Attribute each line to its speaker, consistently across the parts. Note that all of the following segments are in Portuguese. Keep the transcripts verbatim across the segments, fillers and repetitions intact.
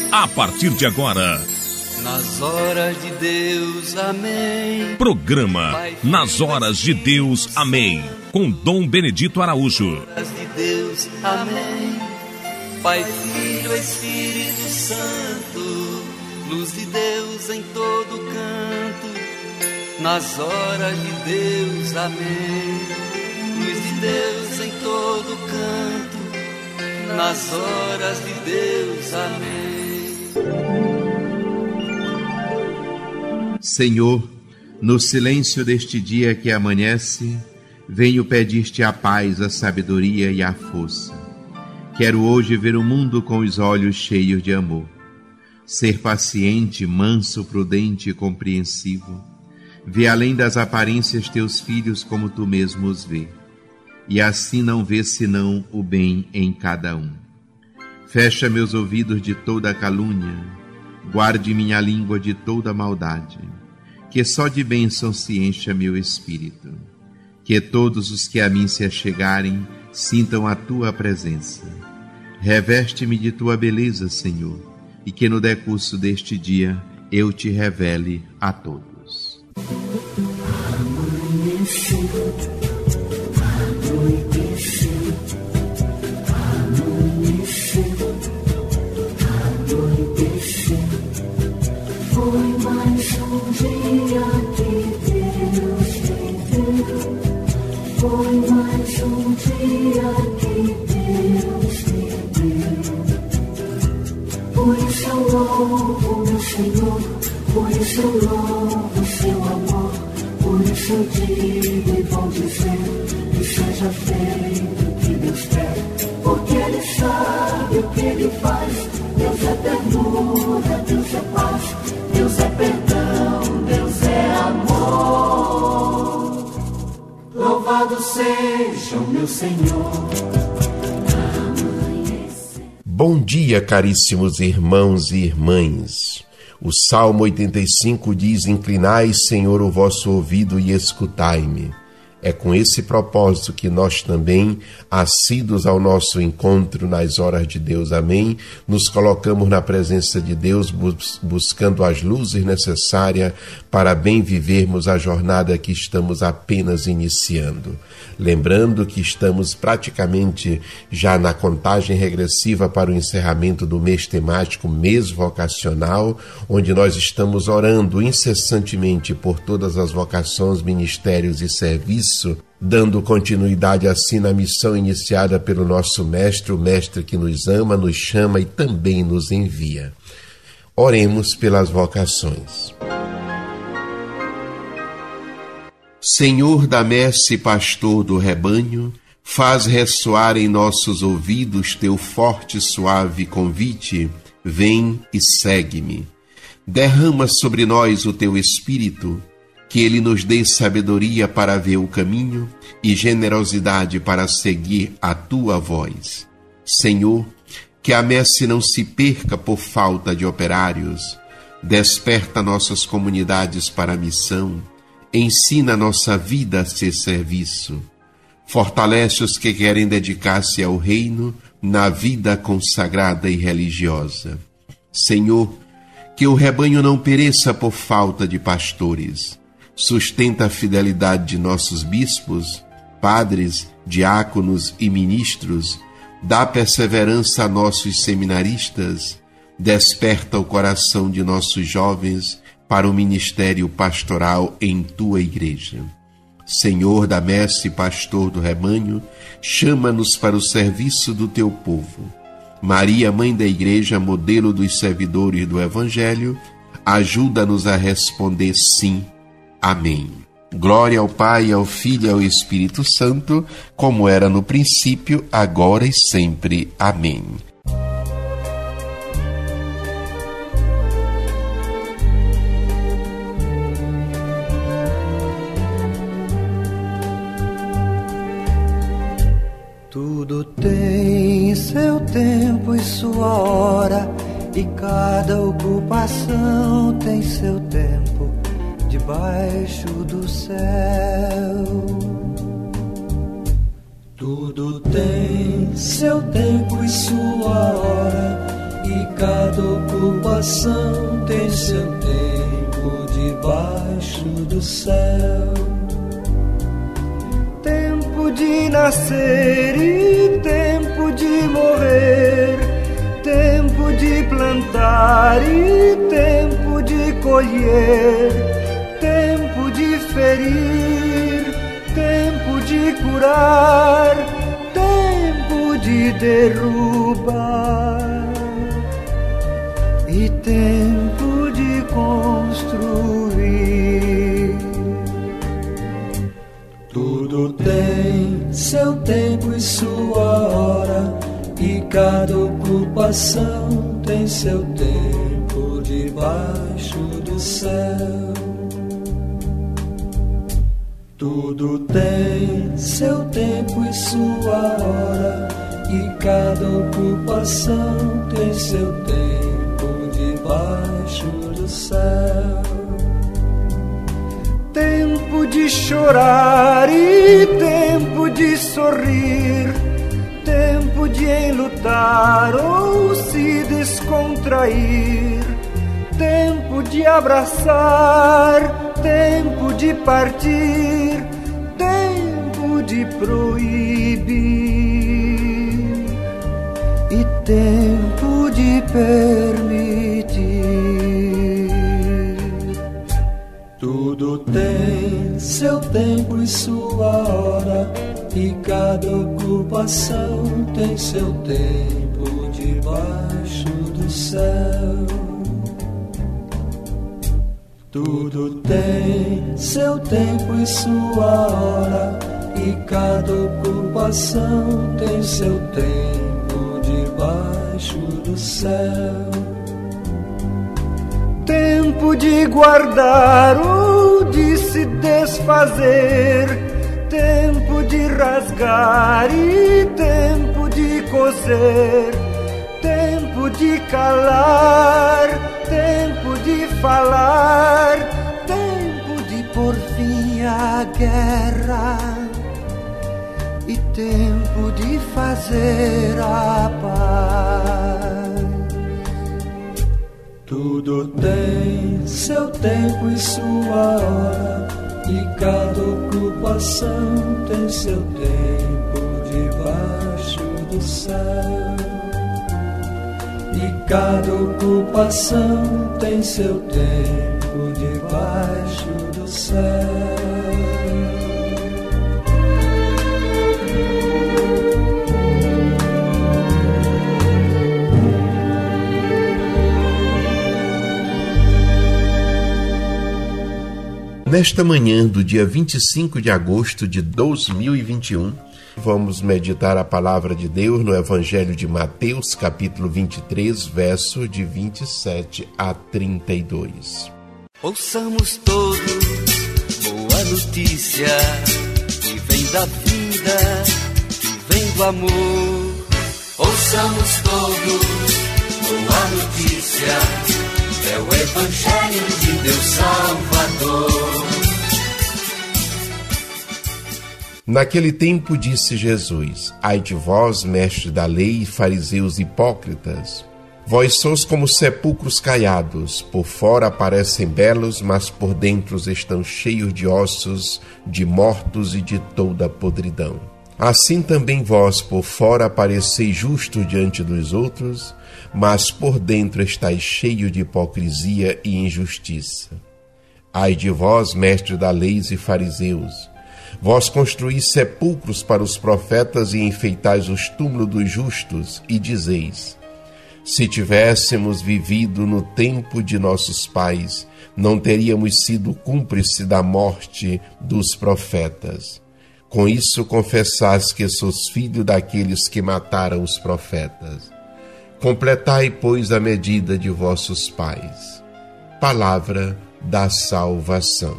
Speaker 1: A partir de agora,
Speaker 2: nas horas de Deus, amém.
Speaker 1: Programa Nas Horas de Deus, amém. Com Dom Benedito Araújo.
Speaker 2: Nas horas de Deus, amém. Pai, Filho, Espírito Santo, luz de Deus em todo canto. Nas horas de Deus, amém. Luz de Deus em todo canto. Nas horas de Deus, amém.
Speaker 3: Senhor, no silêncio deste dia que amanhece, venho pedir-te a paz, a sabedoria e a força. Quero hoje ver o mundo com os olhos cheios de amor. Ser paciente, manso, prudente e compreensivo. Ver além das aparências teus filhos como tu mesmo os vê. E assim não ver senão o bem em cada um. Fecha meus ouvidos de toda calúnia. Guarde minha língua de toda maldade. Que só de bênção se encha meu espírito. Que todos os que a mim se achegarem sintam a tua presença. Reveste-me de tua beleza, Senhor, e que no decurso deste dia eu te revele a todos.
Speaker 4: Amanheceu, anoiteceu, amanheceu, anoiteceu. Foi mais um dia que Deus me deu. Foi mais um dia que Deus me deu. Por isso eu louvo meu Senhor, por isso eu louvo seu amor. Por isso eu digo e vou dizer que seja feito o que Deus quer. Porque Ele sabe o que Ele faz. Deus é ternura, Deus é paz. Deus é perdão, Deus é amor. Louvado seja o meu Senhor.
Speaker 5: Bom dia, caríssimos irmãos e irmãs. O Salmo oitenta e cinco diz: inclinai, Senhor, o vosso ouvido e escutai-me. É com esse propósito que nós também, assíduos ao nosso encontro nas horas de Deus, amém, nos colocamos na presença de Deus, bus- buscando as luzes necessárias para bem vivermos a jornada que estamos apenas iniciando. Lembrando que estamos praticamente já na contagem regressiva para o encerramento do mês temático, mês vocacional, onde nós estamos orando incessantemente por todas as vocações, ministérios e serviços, dando continuidade assim na missão iniciada pelo nosso Mestre, o Mestre que nos ama, nos chama e também nos envia. Oremos pelas vocações. Senhor da messe, pastor do rebanho, faz ressoar em nossos ouvidos teu forte e suave convite, vem e segue-me. Derrama sobre nós o teu Espírito, que ele nos dê sabedoria para ver o caminho e generosidade para seguir a tua voz. Senhor, que a messe não se perca por falta de operários. Desperta nossas comunidades para a missão. Ensina nossa vida a ser serviço. Fortalece os que querem dedicar-se ao reino na vida consagrada e religiosa. Senhor, que o rebanho não pereça por falta de pastores. Sustenta a fidelidade de nossos bispos, padres, diáconos e ministros. Dá perseverança a nossos seminaristas. Desperta o coração de nossos jovens para o ministério pastoral em tua igreja. Senhor da messe, pastor do rebanho, chama-nos para o serviço do teu povo. Maria, mãe da igreja, modelo dos servidores do evangelho, ajuda-nos a responder sim. Amém. Glória ao Pai, ao Filho e ao Espírito Santo, como era no princípio, agora e sempre. Amém.
Speaker 6: Tudo tem seu tempo e sua hora, e cada ocupação tem seu tempo debaixo do céu. Tudo tem seu tempo e sua hora, e cada ocupação ocupação tem seu tempo debaixo do céu. Tempo de nascer e tempo de morrer, tempo de plantar e tempo de colher, tempo de ferir, tempo de curar, tempo de derrubar e tempo de construir. Tudo tem seu tempo e sua hora, e cada ocupação tem seu tempo debaixo do céu. Tudo tem seu tempo e sua hora, e cada ocupação tem seu tempo debaixo do céu. Tempo de chorar e tempo de sorrir, tempo de enlutar ou se descontrair, tempo de abraçar, tempo de partir, tempo de proibir e tempo de permitir. Tudo tem seu tempo e sua hora, e cada ocupação tem seu tempo debaixo do céu. Tudo tem seu tempo e sua hora, e cada ocupação tem seu tempo debaixo do céu. Tempo de guardar ou de se desfazer, tempo de rasgar e tempo de coser, tempo de calar, tempo de falar, tempo de pôr fim à guerra e tempo de fazer a paz. Tudo tem seu tempo e sua hora, e cada ocupação tem seu tempo debaixo do céu. E cada ocupação tem seu tempo debaixo do céu.
Speaker 5: Nesta manhã do dia vinte e cinco de agosto de dois mil e vinte e um, vamos meditar a palavra de Deus no Evangelho de Mateus, capítulo vinte e três, verso de vinte e sete a trinta e dois.
Speaker 2: Ouçamos todos boa notícia, que vem da vida, que vem do amor. Ouçamos todos boa notícia, é o Evangelho de Deus Salvador.
Speaker 5: Naquele tempo disse Jesus: Ai de vós, mestres da lei, fariseus hipócritas, vós sois como sepulcros caiados, por fora parecem belos, mas por dentro estão cheios de ossos, de mortos e de toda podridão. Assim também vós por fora pareceis justos diante dos outros, mas por dentro estáis cheios de hipocrisia e injustiça. Ai de vós, mestres da lei e fariseus, vós construís sepulcros para os profetas e enfeitais os túmulos dos justos, e dizeis: se tivéssemos vivido no tempo de nossos pais, não teríamos sido cúmplices da morte dos profetas. Com isso confessais que sois filho daqueles que mataram os profetas. Completai, pois, a medida de vossos pais. Palavra da salvação.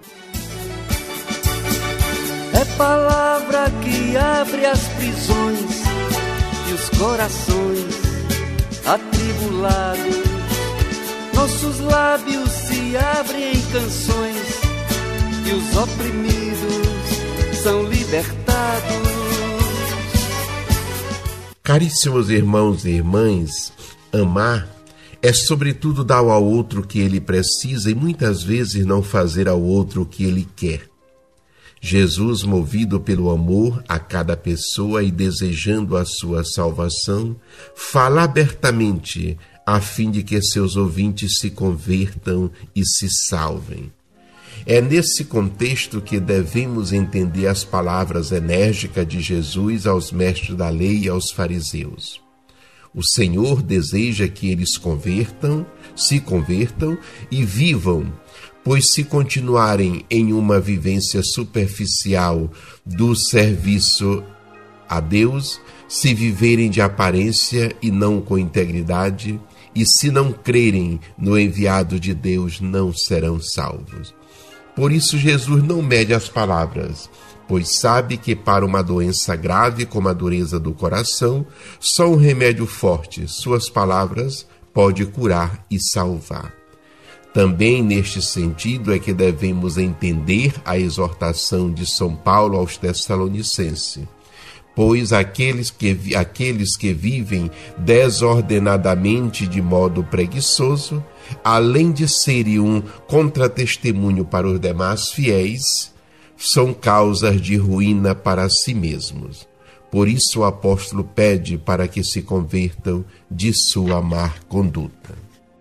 Speaker 2: É palavra que abre as prisões e os corações atribulados. Nossos lábios se abrem em canções e os oprimidos são libertados.
Speaker 5: Caríssimos irmãos e irmãs, amar é sobretudo dar ao outro o que ele precisa e muitas vezes não fazer ao outro o que ele quer. Jesus, movido pelo amor a cada pessoa e desejando a sua salvação, fala abertamente a fim de que seus ouvintes se convertam e se salvem. É nesse contexto que devemos entender as palavras enérgicas de Jesus aos mestres da lei e aos fariseus. O Senhor deseja que eles convertam, se convertam e vivam, pois se continuarem em uma vivência superficial do serviço a Deus, se viverem de aparência e não com integridade, e se não crerem no enviado de Deus, não serão salvos. Por isso Jesus não mede as palavras, pois sabe que para uma doença grave como a dureza do coração, só um remédio forte, suas palavras, pode curar e salvar. Também neste sentido é que devemos entender a exortação de São Paulo aos Tessalonicenses, pois aqueles que, aqueles que vivem desordenadamente de modo preguiçoso, além de serem um contratestemunho para os demais fiéis, são causas de ruína para si mesmos. Por isso o apóstolo pede para que se convertam de sua má conduta.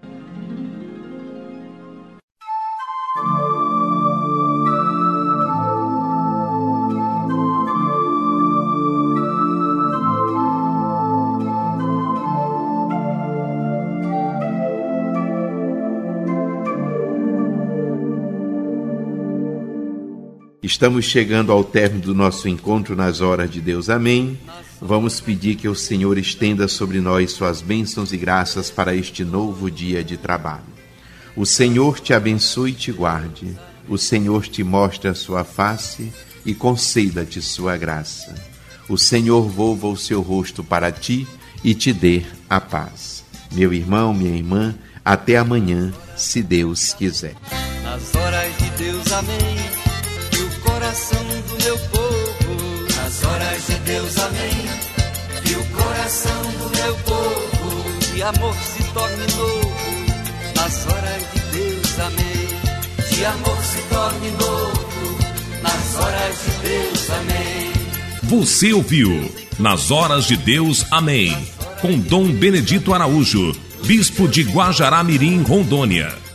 Speaker 3: Estamos chegando ao término do nosso encontro nas horas de Deus. Amém. Vamos pedir que o Senhor estenda sobre nós suas bênçãos e graças para este novo dia de trabalho. O Senhor te abençoe e te guarde. O Senhor te mostre a sua face e conceda-te sua graça. O Senhor volva o seu rosto para ti e te dê a paz. Meu irmão, minha irmã, até amanhã, se Deus quiser.
Speaker 2: Nas horas de Deus, amém. Coração do meu povo, nas horas de Deus, amém. Que o coração do meu povo de amor se torne novo, nas horas de Deus, amém. De amor se torne novo, nas horas de Deus, amém.
Speaker 1: Você ouviu Nas Horas de Deus, amém, com Dom Benedito Araújo, bispo de Guajará-Mirim, Rondônia.